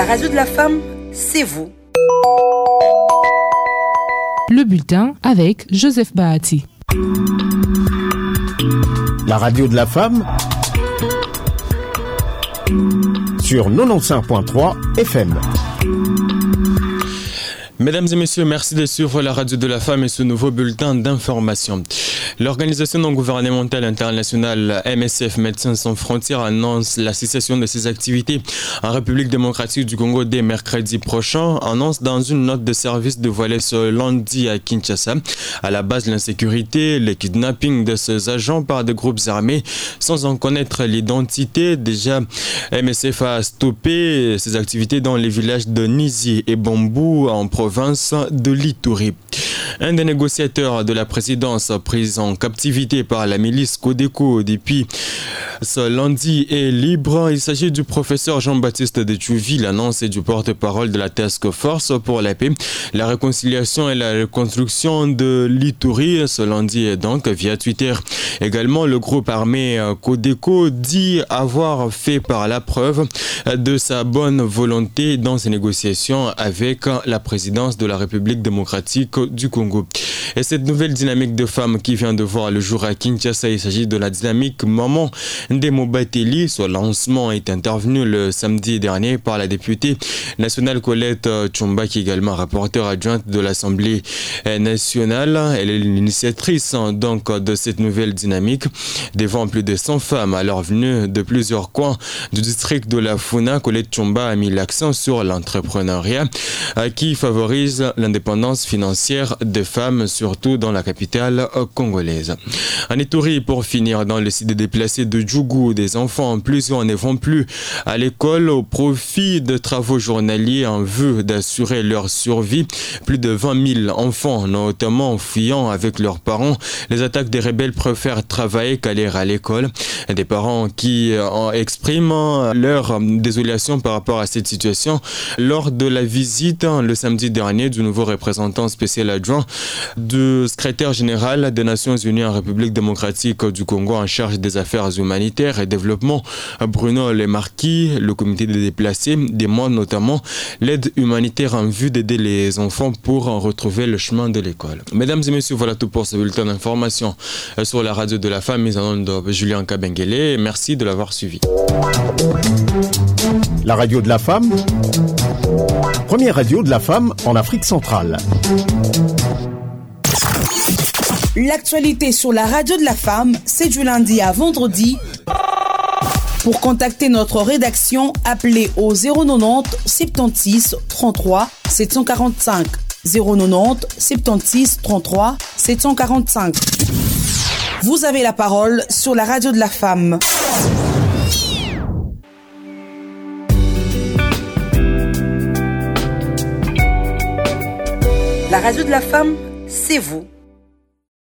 radio de la femme, c'est vous. Le bulletin avec Joseph Bahati. La radio de la femme sur 95.3 FM. Mesdames et messieurs, merci de suivre la radio de la femme et ce nouveau bulletin d'information. L'organisation non gouvernementale internationale MSF Médecins sans frontières annonce la cessation de ses activités en République démocratique du Congo dès mercredi prochain, annonce dans une note de service dévoilée ce lundi à Kinshasa. À la base de l'insécurité, le kidnapping de ces agents par des groupes armés sans en connaître l'identité. Déjà, MSF a stoppé ses activités dans les villages de Nizi et Bambou en province de l'Ituri. Un des négociateurs de la présidence pris en captivité par la milice Codeco depuis ce lundi est libre. Il s'agit du professeur Jean-Baptiste Detchouvi. L'annonce est du porte-parole de la Task Force pour la paix, la réconciliation et la reconstruction de l'Ituri ce lundi donc via Twitter. Également, le groupe armé Codeco dit avoir fait par la preuve de sa bonne volonté dans ses négociations avec la présidence de la République démocratique du Congo. Et cette nouvelle dynamique de femmes qui vient de voir le jour à Kinshasa, il s'agit de la dynamique Maman Ndemo Bateli. Son lancement est intervenu le samedi dernier par la députée nationale Colette Tchomba, qui est également rapporteure adjointe de l'Assemblée nationale. Elle est l'initiatrice donc de cette nouvelle dynamique. Devant plus de 100 femmes alors venues de plusieurs coins du district de la Funa, Colette Tchomba a mis l'accent sur l'entrepreneuriat qui favorise l'indépendance financière des femmes, surtout dans la capitale congolaise. En Ituri, pour finir, dans le site des déplacés de Djougou, des enfants plusieurs ne vont plus à l'école au profit de travaux journaliers en vue d'assurer leur survie. Plus de 20 000 enfants, notamment fuyant avec leurs parents les attaques des rebelles, préfèrent travailler qu'aller à l'école. Des parents qui expriment leur désolation par rapport à cette situation lors de la visite le samedi dernier du nouveau représentant spécial adjoint du secrétaire général des Nations Unies en République démocratique du Congo en charge des affaires humanitaires et développement, Bruno Lemarquis. Le comité des déplacés demande notamment l'aide humanitaire en vue d'aider les enfants pour retrouver le chemin de l'école. Mesdames et messieurs, voilà tout pour ce bulletin d'information sur la radio de la femme, mise en onde de Julien Kabengele. Merci de l'avoir suivi. La radio de la femme, première radio de la femme en Afrique centrale. L'actualité sur la radio de la femme, c'est du lundi à vendredi. Pour contacter notre rédaction, appelez au 090 76 33 745. 090 76 33 745. Vous avez la parole sur la radio de la femme. La radio de la femme, c'est vous.